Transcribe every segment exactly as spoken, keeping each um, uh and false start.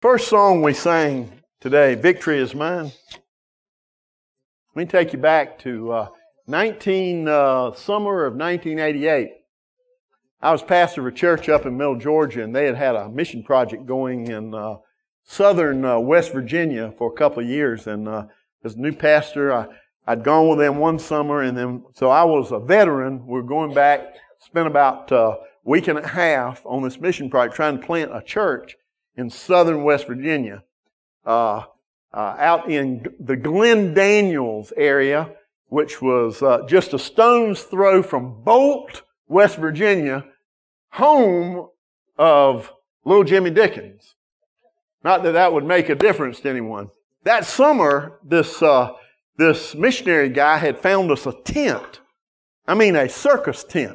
First song we sang today, Victory is Mine. Let me take you back to uh, nineteen uh, summer of nineteen eighty-eight. I was pastor of a church up in Middle Georgia, and they had had a mission project going in uh, southern uh, West Virginia for a couple of years. And uh, as a new pastor, I, I'd gone with them one summer, and then so I was a veteran. We were going back, spent about a week and a half on this mission project trying to plant a church in southern West Virginia, uh, uh, out in the Glen Daniels area, which was uh, just a stone's throw from Bolt, West Virginia, home of little Jimmy Dickens. Not that that would make a difference to anyone. That summer, this uh, this missionary guy had found us a tent. I mean, a circus tent.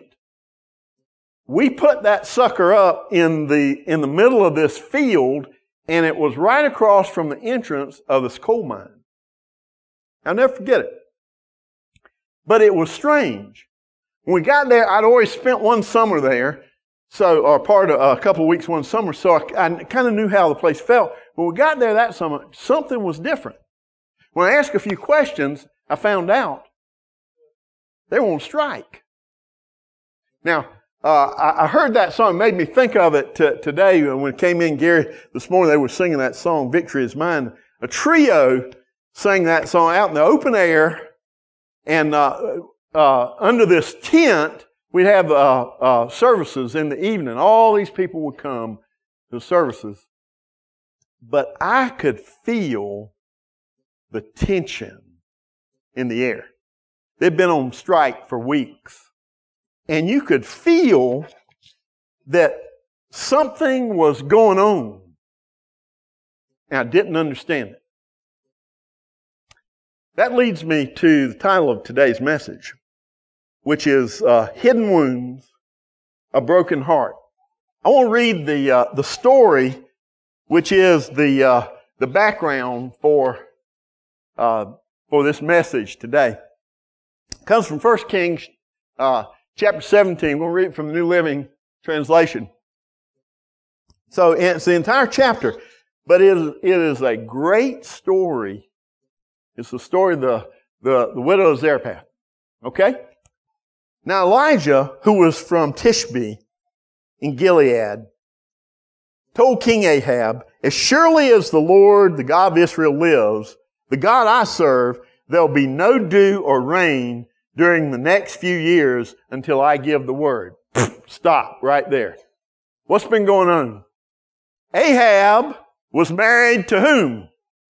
We put that sucker up in the in the middle of this field, and it was right across from the entrance of this coal mine. I'll never forget it. But it was strange. When we got there, I'd always spent one summer there, so or part of uh, a couple of weeks one summer, so I, I kind of knew how the place felt. When we got there that summer, something was different. When I asked a few questions, I found out they were on strike. Now, Uh, I, I heard that song, it made me think of it t- today when it came in, Gary, this morning they were singing that song, Victory is Mine. A trio sang that song out in the open air, and uh, uh, under this tent, we'd have uh, uh, services in the evening. All these people would come to the services. But I could feel the tension in the air. They'd been on strike for weeks. And you could feel that something was going on. And I didn't understand it. That leads me to the title of today's message, which is uh, Hidden Wounds, A Broken Heart. I want to read the uh, the story, which is the uh, the background for uh, for this message today. It comes from First Kings uh, Chapter seventeen, we'll read it from the New Living Translation. So it's the entire chapter, but it is, it is a great story. It's the story of the, the, the widow of Zarephath. Okay? Now Elijah, who was from Tishbe in Gilead, told King Ahab, as surely as the Lord, the God of Israel lives, the God I serve, there'll be no dew or rain during the next few years until I give the word. Stop right there. What's been going on? Ahab was married to whom?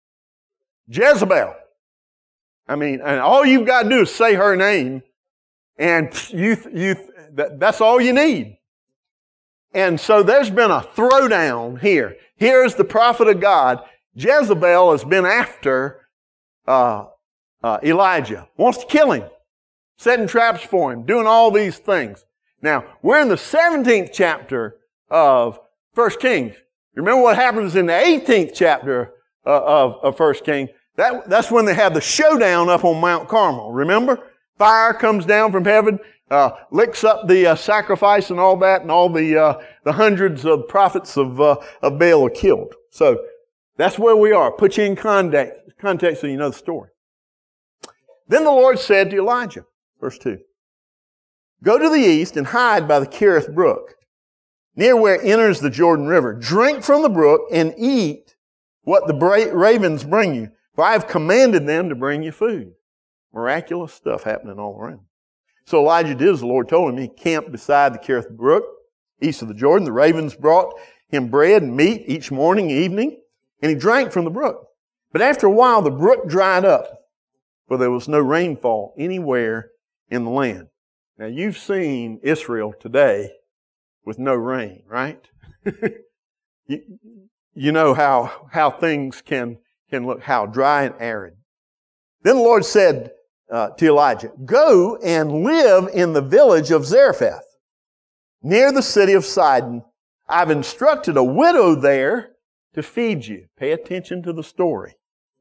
Jezebel. I mean, and all you've got to do is say her name, and you, you, that, that's all you need. And so there's been a throwdown here. Here's the prophet of God. Jezebel has been after uh, uh, Elijah, wants to kill him. Setting traps for him, doing all these things. Now, we're in the seventeenth chapter of First Kings. Remember what happens in the eighteenth chapter uh, of, of First Kings? That, that's when they have the showdown up on Mount Carmel. Remember? Fire comes down from heaven, uh, licks up the uh, sacrifice and all that, and all the uh, the hundreds of prophets of, uh, of Baal are killed. So, that's where we are. Put you in context, context so you know the story. Then the Lord said to Elijah, Verse two. Go to the east and hide by the Kerith brook, near where enters the Jordan River. Drink from the brook and eat what the bra- ravens bring you, for I have commanded them to bring you food. Miraculous stuff happening all around. So Elijah did as the Lord told him. He camped beside the Kerith brook, east of the Jordan. The ravens brought him bread and meat each morning and evening, and he drank from the brook. But after a while, the brook dried up, for there was no rainfall anywhere in the land. Now you've seen Israel today with no rain, right? you, you know how, how things can, can look, how dry and arid. Then the Lord said uh, to Elijah, go and live in the village of Zarephath, near the city of Sidon. I've instructed a widow there to feed you. Pay attention to the story.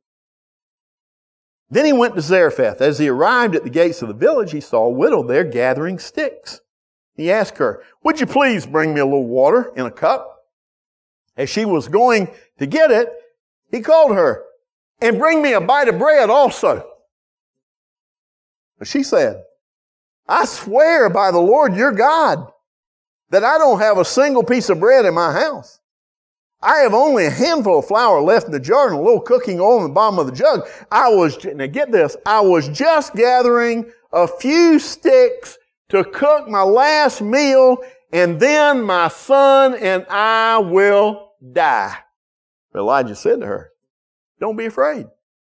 Then he went to Zarephath. As he arrived at the gates of the village, he saw a widow there gathering sticks. He asked her, would you please bring me a little water in a cup? As she was going To get it, he called her, and bring me a bite of bread also. But she said, I swear by the Lord your God that I don't have a single piece of bread in my house. I have only a handful of flour left in the jar and a little cooking oil in the bottom of the jug. I was, now get this, I was just gathering a few sticks to cook my last meal, and then my son and I will die. But Elijah said to her, don't be afraid.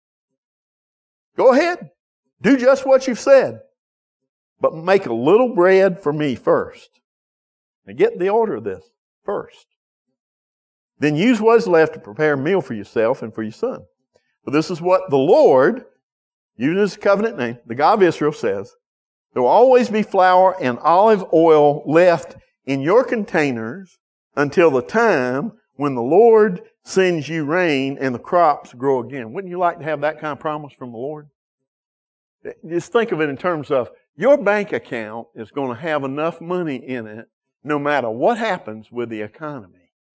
Go ahead. Do just what you've said. But make a little bread for me first. Now get the order of this first. Then use what is left to prepare a meal for yourself and for your son. But this is what the Lord, using his covenant name, the God of Israel, says, there will always be flour and olive oil left in your containers until the time when the Lord sends you rain and the crops grow again. Wouldn't you like to have that kind of promise from the Lord? Just think of it in terms of your bank account is going to have enough money in it no matter what happens with the economy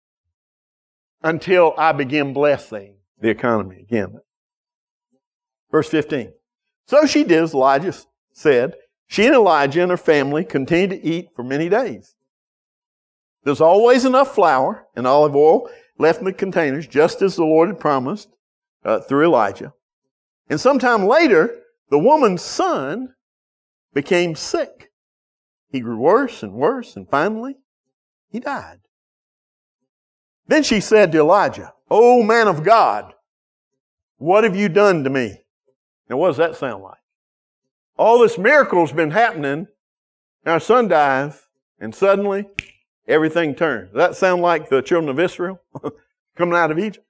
until I begin blessing the economy again. Verse fifteen. So she did as Elijah said. She and Elijah and her family continued to eat for many days. There's always enough flour and olive oil left in the containers, just as the Lord had promised uh, through Elijah. And sometime later, the woman's son became sick. He grew worse and worse, and finally, he died. Then she said to Elijah, "O man of God, what have you done to me?" Now, what does that sound like? All this miracle's been happening, and our son dies, and suddenly everything turns. Does that sound like the children of Israel coming out of Egypt?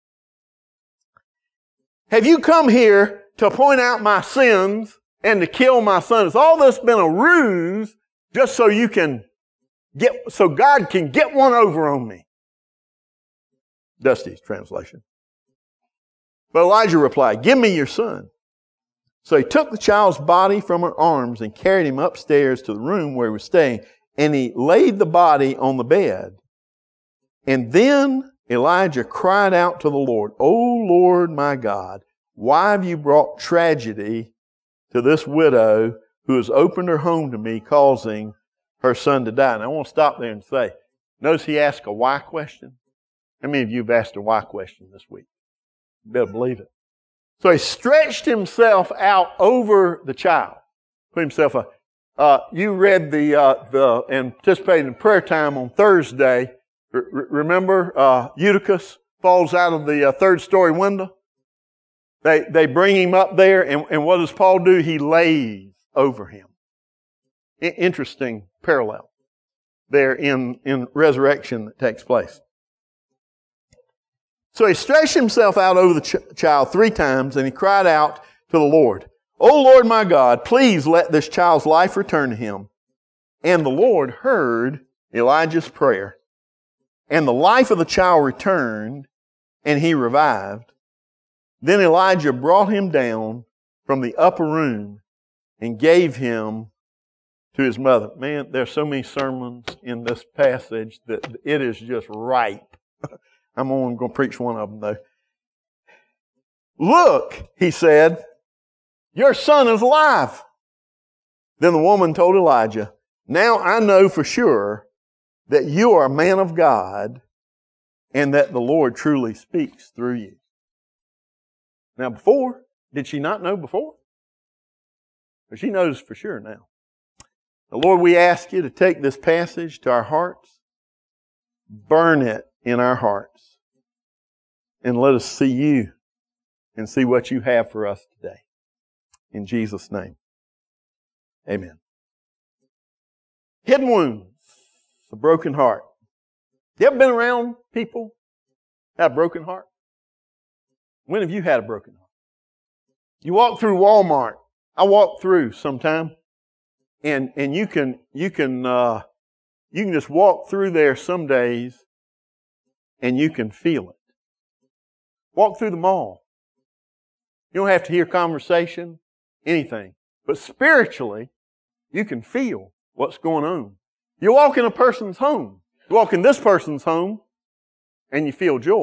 Have you come here to point out my sins and to kill my son? Has all this been a ruse just so you can get, so God can get one over on me? Dusty's translation. But Elijah replied, "Give me your son." So he took the child's body from her arms and carried him upstairs to the room where he was staying, and he laid the body on the bed. And then Elijah cried out to the Lord, "O Lord my God, why have you brought tragedy to this widow who has opened her home to me, causing her son to die?" And I want to stop there and say, notice he asked a why question. How many of you have asked a why question this week? You better believe it. So he stretched himself out over the child. Put himself up. Uh, you read the, uh, the, and participated in prayer time on Thursday. R- remember, uh, Eutychus falls out of the uh, third story window? They, they bring him up there, and, and what does Paul do? He lays over him. I- interesting parallel there in, in resurrection that takes place. So he stretched himself out over the ch- child three times, and he cried out to the Lord, "O Lord my God, please let this child's life return to him." And the Lord heard Elijah's prayer, and the life of the child returned, and he revived. Then Elijah brought him down from the upper room and gave him to his mother. Man, there's so many sermons in this passage that it is just ripe. I'm only going to preach one of them, though. "Look," he said, "your son is alive." Then the woman told Elijah, "Now I know for sure that you are a man of God and that the Lord truly speaks through you." Now before, did she not know before? But she knows for sure now. The Lord, we ask you to take this passage to our hearts, burn it in our hearts, and let us see you and see what you have for us today. In Jesus' name, amen. Hidden wounds, a broken heart. You ever been around people that have a broken heart? When have you had a broken heart? You walk through Walmart. I walk through sometime, and and you can you can uh, you can just walk through there some days, and you can feel it. Walk through the mall. You don't have to hear conversation, anything. But spiritually, you can feel what's going on. You walk in a person's home. You walk in this person's home, and you feel joy.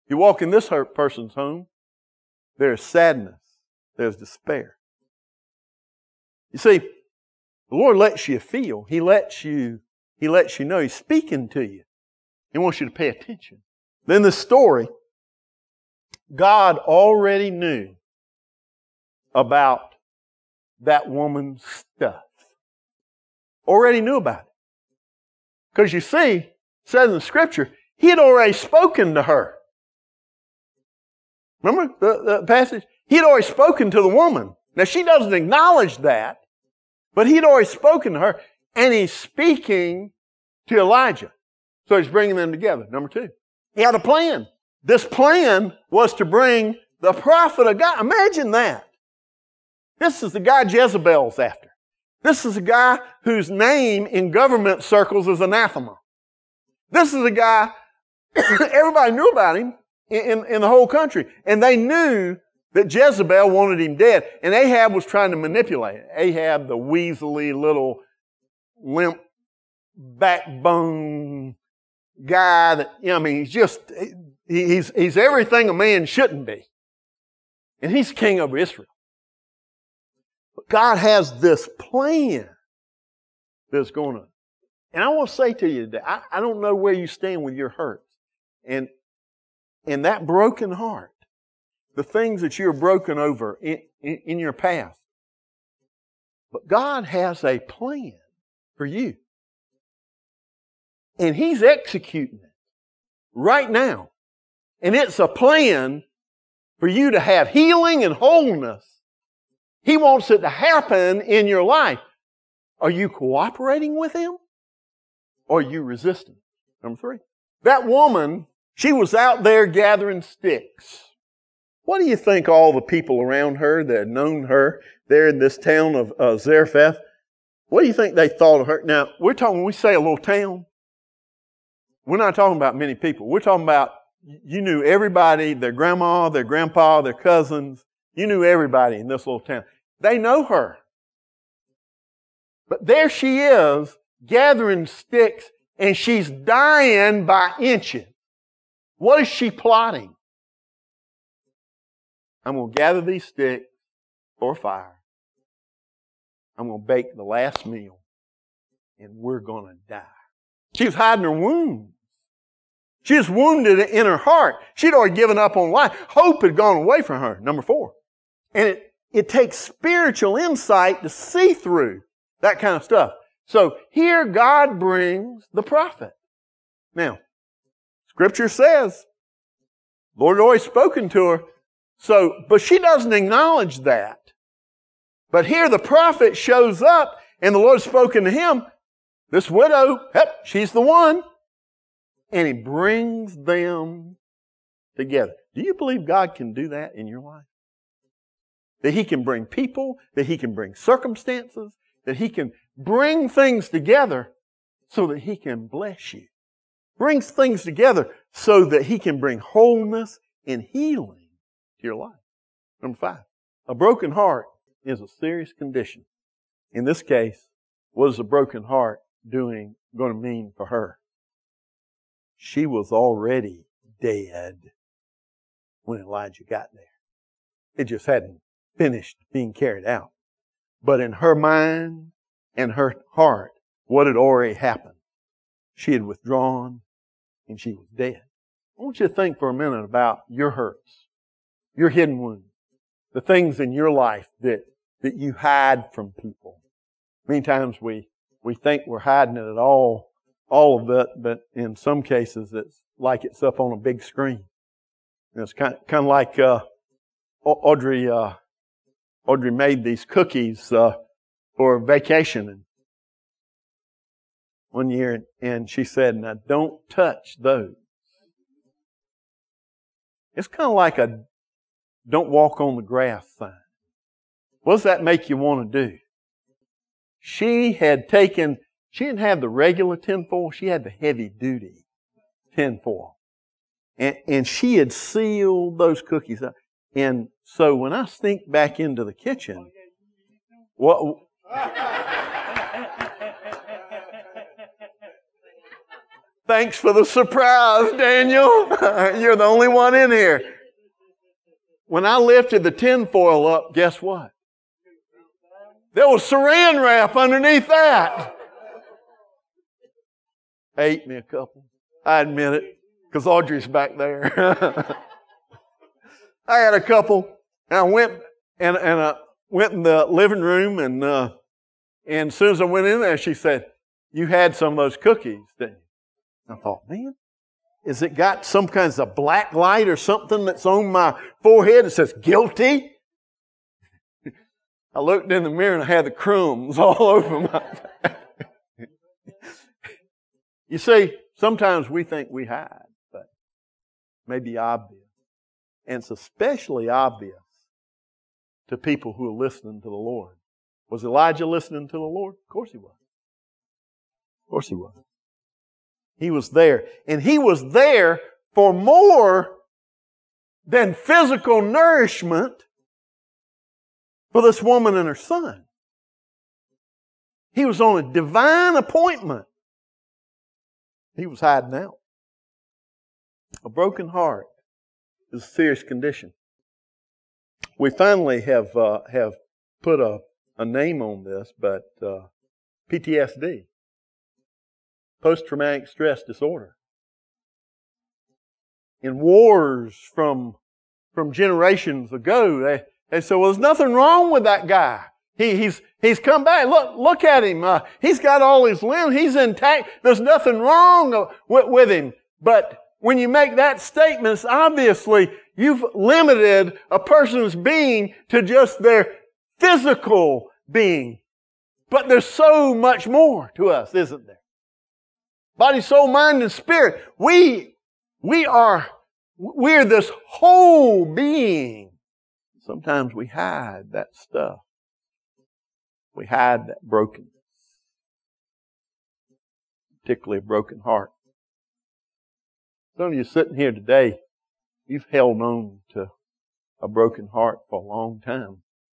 You walk in this person's home, there's sadness, there's despair. You see, the Lord lets you feel. He lets you, He lets you know. He's speaking to you. He wants you to pay attention. Then the story, God already knew about that woman's stuff. Already knew about it. Because you see, it says in the Scripture, He had already spoken to her. Remember the, the passage? He had already spoken to the woman. Now she doesn't acknowledge that, but He had already spoken to her, and He's speaking to Elijah. So He's bringing them together. Number two, He had a plan. This plan was to bring the prophet of God. Imagine that. This is the guy Jezebel's after. This is a guy whose name in government circles is anathema. This is a guy, everybody knew about him in, in the whole country. And they knew that Jezebel wanted him dead. And Ahab was trying to manipulate it. Ahab, the weaselly little limp backbone guy that, you know, I mean, he's just, he, he's, he's everything a man shouldn't be. And he's king over Israel. But God has this plan that's going on. And I want to say to you today, I, I don't know where you stand with your hurts. And, and that broken heart, the things that you're broken over in, in, in your past. But God has a plan for you. And He's executing it right now. And it's a plan for you to have healing and wholeness. He wants it to happen in your life. Are you cooperating with Him? Or are you resisting? Number three. That woman, she was out there gathering sticks. What do you think all the people around her that had known her there in this town of uh, Zarephath, what do you think they thought of her? Now, we're talking, when we say a little town, we're not talking about many people. We're talking about, you knew everybody, their grandma, their grandpa, their cousins. You knew everybody in this little town. They know her. But there she is, gathering sticks, and she's dying by inches. What is she plotting? I'm going to gather these sticks for a fire. I'm going to bake the last meal, and we're going to die. She was hiding her wounds. She was wounded in her heart. She'd already given up on life. Hope had gone away from her. Number four. And it, it takes spiritual insight to see through that kind of stuff. So here God brings the prophet. Now, Scripture says, the Lord had always spoken to her. So, but she doesn't acknowledge that. But here the prophet shows up and the Lord's spoken to him. This widow, yep, she's the one. And He brings them together. Do you believe God can do that in your life? That He can bring people, that He can bring circumstances, that He can bring things together so that He can bless you. Brings things together so that He can bring wholeness and healing to your life. Number five, a broken heart is a serious condition. In this case, what is a broken heart doing going to mean for her? She was already dead when Elijah got there. It just hadn't finished being carried out. But in her mind and her heart, what had already happened? She had withdrawn and she was dead. I want you to think for a minute about your hurts, your hidden wounds, the things in your life that, that you hide from people. Many times we, we think we're hiding it at all, all of it, but in some cases it's like it's up on a big screen. And it's kind of, kind of like uh, Audrey uh, Audrey made these cookies uh, for vacation and one year, and she said, "Now don't touch those." It's kind of like a "don't walk on the grass" sign. What does that make you want to do? She had taken, she didn't have the regular tinfoil, she had the heavy duty tinfoil. And, and she had sealed those cookies up. And so when I sneaked back into the kitchen, what? Thanks for the surprise, Daniel. You're the only one in here. When I lifted the tinfoil up, guess what? There was saran wrap underneath that. Ate me a couple. I admit it, because Audrey's back there. I had a couple, and I went and and I went in the living room, and uh, and as soon as I went in there, she said, "You had some of those cookies, didn't you?" I thought, man, is it got some kinds of black light or something that's on my forehead that says guilty? I looked in the mirror and I had the crumbs all over my face. You see, sometimes we think we hide, but it may be obvious. And it's especially obvious to people who are listening to the Lord. Was Elijah listening to the Lord? Of course he was. Of course he was. He was there. And he was there for more than physical nourishment for this woman and her son. He was on a divine appointment. He was hiding out. A broken heart is a serious condition. We finally have uh, have put a, a name on this, but uh, P T S D, post-traumatic stress disorder. In wars from from generations ago, they, they said, well, there's nothing wrong with that guy. He, he's he's come back. Look look at him. Uh, he's got all his limbs. He's intact. There's nothing wrong with, with him. But when you make that statement, it's obviously you've limited a person's being to just their physical being. But there's so much more to us, isn't there? Body, soul, mind, and spirit. We, we are, we're this whole being. Sometimes we hide that stuff. We hide that brokenness. Particularly a broken heart. Some of you sitting here today, you've held on to a broken heart for a long time.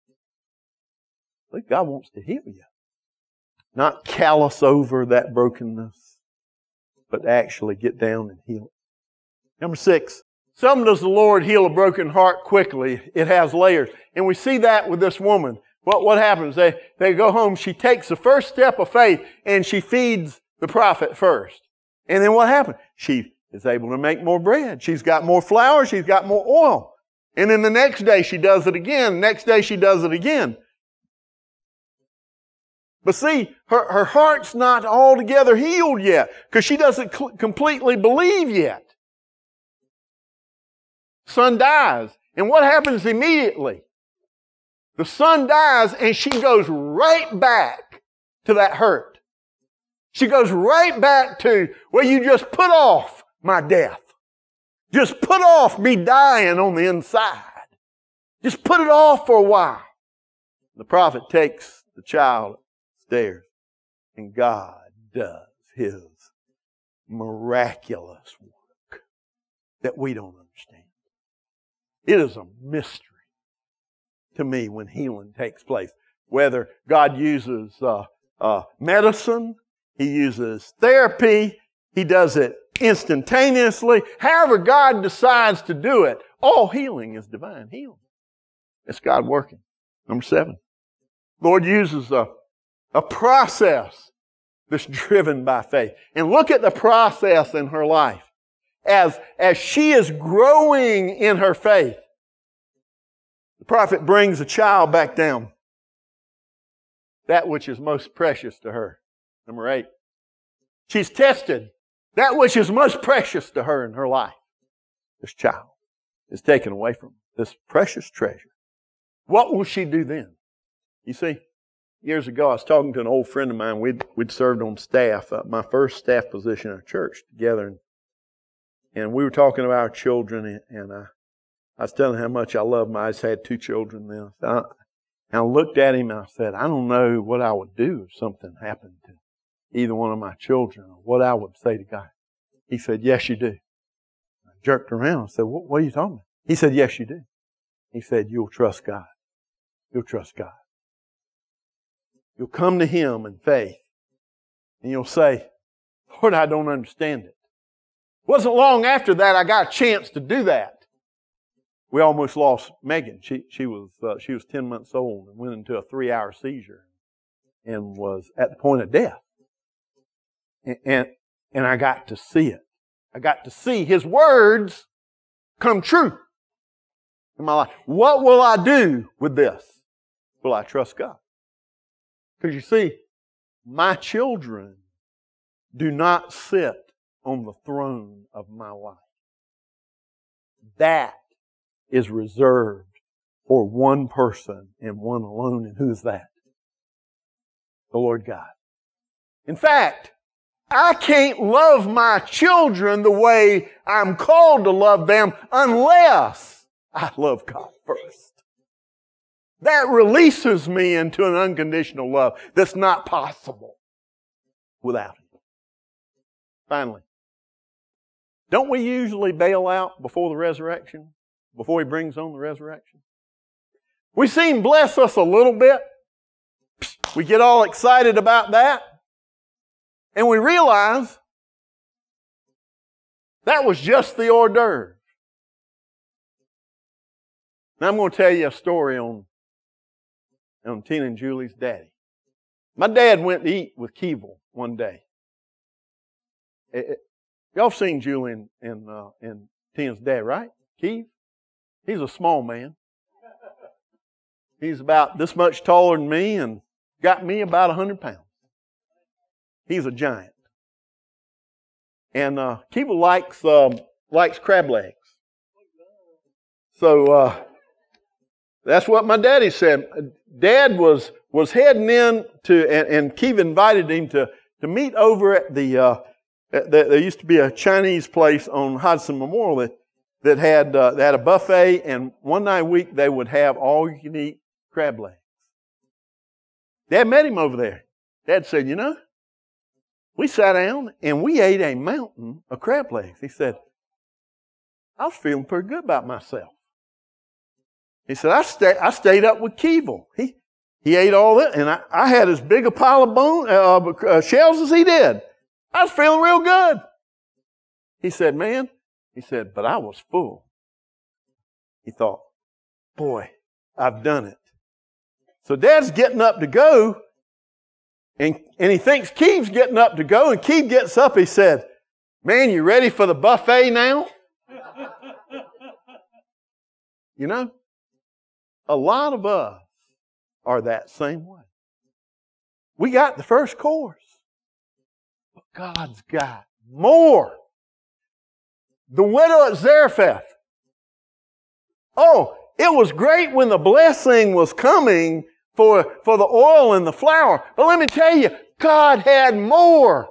I think God wants to heal you. Not callous over that brokenness, but actually get down and heal it. Number six, seldom does the Lord heal a broken heart quickly. It has layers. And we see that with this woman. What, what happens? They, they go home. She takes the first step of faith and she feeds the prophet first. And then what happens? She is able to make more bread. She's got more flour. She's got more oil. And then the next day she does it again. Next day she does it again. But see, her, her heart's not altogether healed yet because she doesn't cl- completely believe yet. Son dies. And what happens immediately? The son dies and she goes right back to that hurt. She goes right back to, well, you just put off my death. Just put off me dying on the inside. Just put it off for a while. The prophet takes the child upstairs and God does His miraculous work that we don't understand. It is a mystery to me when healing takes place. Whether God uses uh, uh, medicine, He uses therapy, He does it instantaneously. However God decides to do it, all healing is divine healing. It's God working. Number seven, Lord uses a, a process that's driven by faith. And look at the process in her life. As, as she is growing in her faith, the prophet brings a child back down. That which is most precious to her. Number eight. She's tested. That which is most precious to her in her life. This child is taken away from her. This precious treasure. What will she do then? You see, years ago I was talking to an old friend of mine. We'd, we'd served on staff, uh, my first staff position in our church together. And, and we were talking about our children and, and I I was telling him how much I love them. I just had two children then. So I, and I looked at him and I said, I don't know what I would do if something happened to either one of my children or what I would say to God. He said, yes, you do. I jerked around and said, what, what are you talking about? He said, yes, you do. He said, you'll trust God. You'll trust God. You'll come to Him in faith and you'll say, Lord, I don't understand it, Wasn't long after that I got a chance to do that. We almost lost Megan. She she was uh, she was ten months old and went into a three-hour seizure and was at the point of death. And, and and I got to see it. I got to see His words come true in my life. What will I do with this? Will I trust God? Because you see, my children do not sit on the throne of my life. That is reserved for one person and one alone. And who is that? The Lord God. In fact, I can't love my children the way I'm called to love them unless I love God first. That releases me into an unconditional love that's not possible without Him. Finally, don't we usually bail out before the resurrection? Before He brings on the resurrection? We see Him bless us a little bit. We get all excited about that. And we realize that was just the hors d'oeuvre. Now I'm going to tell you a story on, on Tina and Julie's daddy. My dad went to eat with Keeble one day. It, it, y'all seen Julie and, and, uh, and Tina's dad, right? Keeve? He's a small man. He's about this much taller than me and got me about one hundred pounds. He's a giant. And uh, Keeble likes, um, likes crab legs. So uh, that's what my daddy said. Dad was was heading in to, and, and Keeble invited him to, to meet over at the, uh, at the, there used to be a Chinese place on Hodgson Memorial that that had uh, that had a buffet, and one night a week they would have all you can eat crab legs. Dad met him over there. Dad said, you know, we sat down and we ate a mountain of crab legs. He said, I was feeling pretty good about myself. He said, I, stay, I stayed up with Keeble. He he ate all that, and I, I had as big a pile of bone uh, uh, shells as he did. I was feeling real good. He said, man, He said, but I was full. He thought, boy, I've done it. So Dad's getting up to go, and, and he thinks Keeve's getting up to go, and Keeve gets up. He said, man, you ready for the buffet now? You know, a lot of us are that same way. We got the first course, but God's got more. The widow at Zarephath. Oh, it was great when the blessing was coming for, for the oil and the flour. But let me tell you, God had more.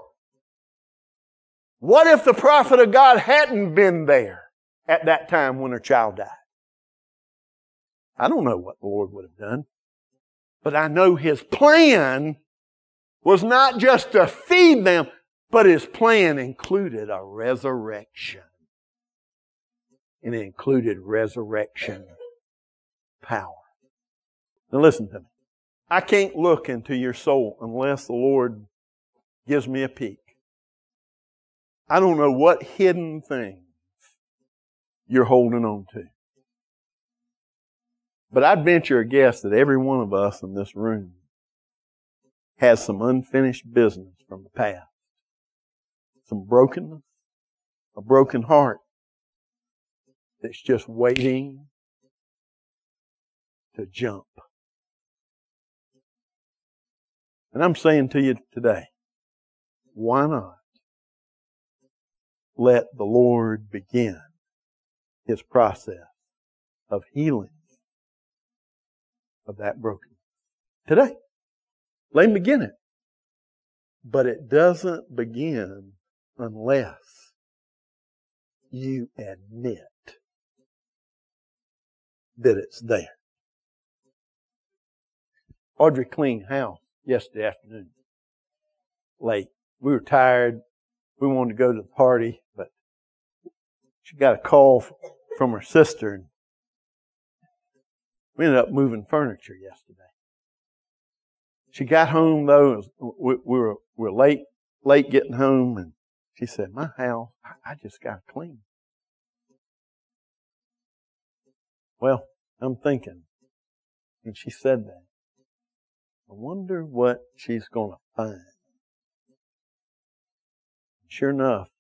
What if the prophet of God hadn't been there at that time when her child died? I don't know what the Lord would have done. But I know His plan was not just to feed them, but His plan included a resurrection. And it included resurrection power. Now listen to me. I can't look into your soul unless the Lord gives me a peek. I don't know what hidden things you're holding on to. But I'd venture a guess that every one of us in this room has some unfinished business from the past. Some brokenness, a broken heart that's just waiting to jump. And I'm saying to you today, why not let the Lord begin His process of healing of that brokenness today? Let Him begin it. But it doesn't begin unless you admit that it's there. Audrey cleaned house yesterday afternoon. Late. We were tired. We wanted to go to the party, but she got a call from her sister, and we ended up moving furniture yesterday. She got home though. It was, we, we were we were late late getting home, and She said, my house, I just got to clean. Well, I'm thinking, and she said that, I wonder what she's going to find. Sure enough,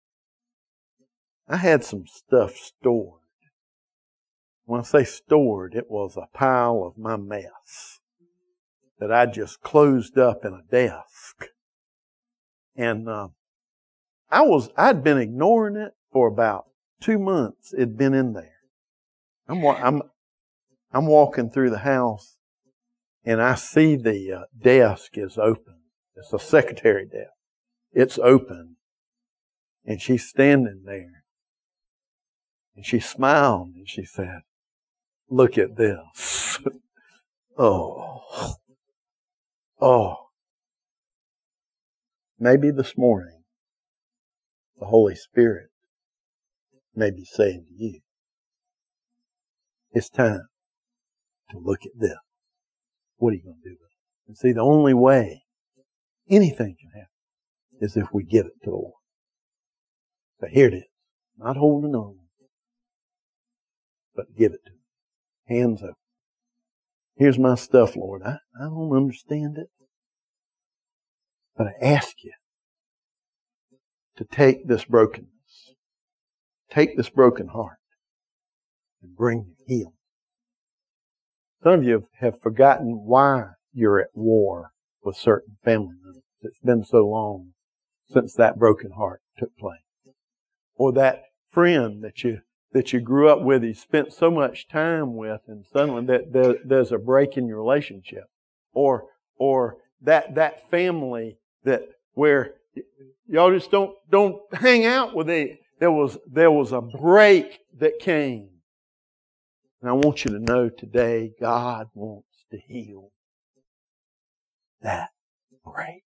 I had some stuff stored. When I say stored, it was a pile of my mess that I just closed up in a desk. And uh, I was, I'd been ignoring it for about two months. It'd been in there. I'm, I'm, I'm walking through the house, and I see the uh, desk is open. It's a secretary desk. It's open. And she's standing there. And she smiled and she said, look at this. oh. Oh. Maybe this morning, the Holy Spirit may be saying to you, it's time to look at this. What are you going to do with it? And see, the only way anything can happen is if we give it to the Lord. So here it is. Not holding on, but give it to Him. Hands up. Here's my stuff, Lord. I, I don't understand it. But I ask you to take this brokenness, take this broken heart, and bring me healing. Some of you have forgotten why you're at war with certain family members. It's been so long since that broken heart took place. Or that friend that you that you grew up with, you spent so much time with, and suddenly that there, there's a break in your relationship. Or or that that family that where y'all just don't don't hang out with it. There was there was a break that came. And I want you to know today, God wants to heal that break.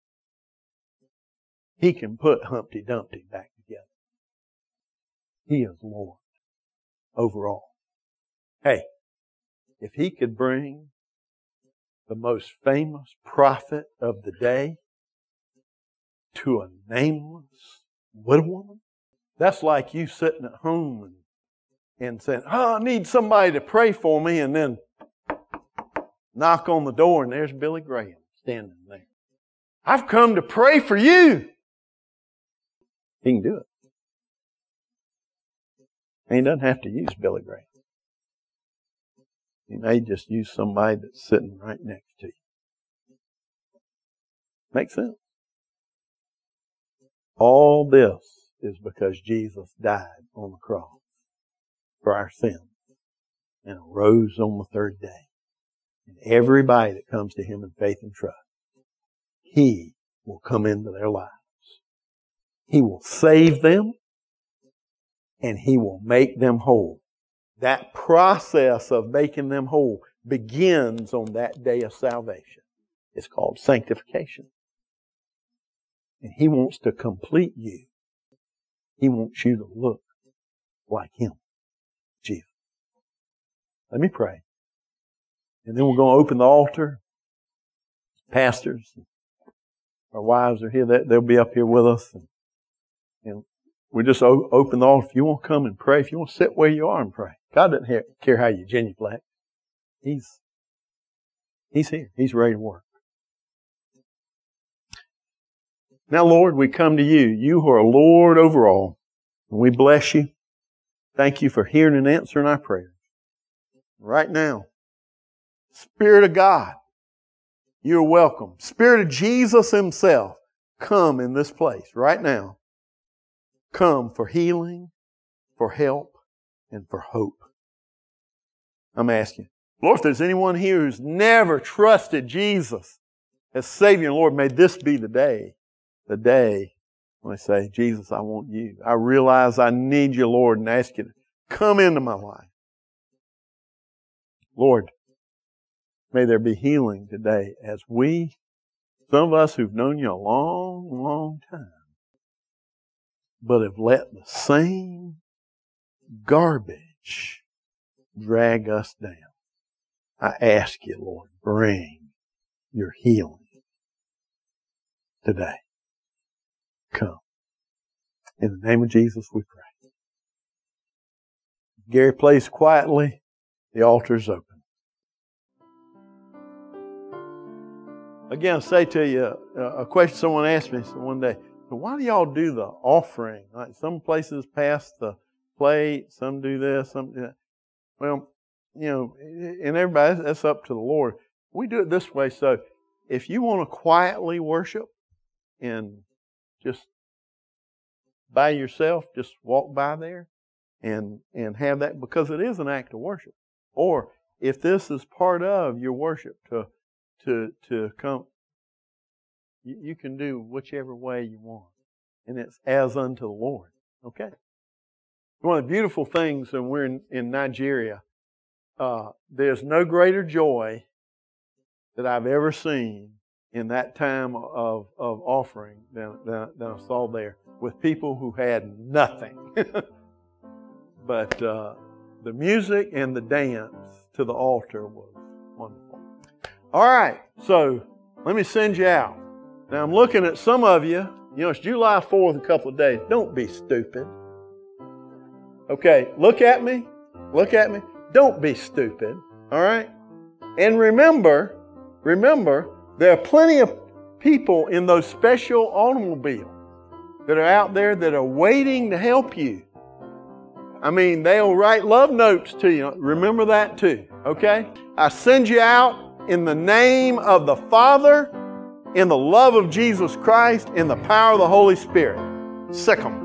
He can put Humpty Dumpty back together. He is Lord over all. Hey, if He could bring the most famous prophet of the day to a nameless widow woman, that's like you sitting at home and and saying, oh, I need somebody to pray for me, and then knock on the door, and there's Billy Graham standing there. I've come to pray for you. He can do it. And He doesn't have to use Billy Graham. He may just use somebody that's sitting right next to you. Makes sense? All this is because Jesus died on the cross for our sins and arose on the third day. And everybody that comes to Him in faith and trust, He will come into their lives. He will save them and He will make them whole. That process of making them whole begins on that day of salvation. It's called sanctification. And He wants to complete you. He wants you to look like Him, Jesus. Let me pray. And then we're going to open the altar. Pastors, our wives are here. They'll be up here with us. And, and we just open the altar. If you want to come and pray, if you want to sit where you are and pray. God doesn't care how you genuflect. He's, He's here. He's ready to work. Now, Lord, we come to You. You who are Lord over all. And we bless You. Thank You for hearing and answering our prayers. Right now, Spirit of God, You're welcome. Spirit of Jesus Himself, come in this place right now. Come for healing, for help, and for hope. I'm asking, Lord, if there's anyone here who's never trusted Jesus as Savior, Lord, may this be the day, the day when I say, Jesus, I want You. I realize I need You, Lord, and ask You to come into my life. Lord, may there be healing today as we, some of us who've known You a long, long time, but have let the same garbage drag us down. I ask You, Lord, bring Your healing today. Come. In the name of Jesus we pray. Gary plays quietly. The altar's open. Again, I say to you, a question someone asked me one day, so why do y'all do the offering? Like some places pass the plate, some do this, some do that. Well, you know, and everybody, that's up to the Lord. We do it this way. So if you want to quietly worship and just by yourself, just walk by there and, and have that, because it is an act of worship. Or if this is part of your worship to to to come, you, you can do whichever way you want. And it's as unto the Lord. Okay? One of the beautiful things when we're in, in Nigeria, uh, there's no greater joy that I've ever seen in that time of, of offering than, than, than I saw there with people who had nothing. But uh, the music and the dance to the altar was wonderful. All right, so let me send you out. Now I'm looking at some of you. You know, it's July fourth in a couple of days. Don't be stupid. Okay, look at me. Look at me. Don't be stupid. All right? And remember, remember, there are plenty of people in those special automobiles that are out there that are waiting to help you. I mean, they'll write love notes to you. Remember that too, okay? I send you out in the name of the Father, in the love of Jesus Christ, in the power of the Holy Spirit. Sick 'em.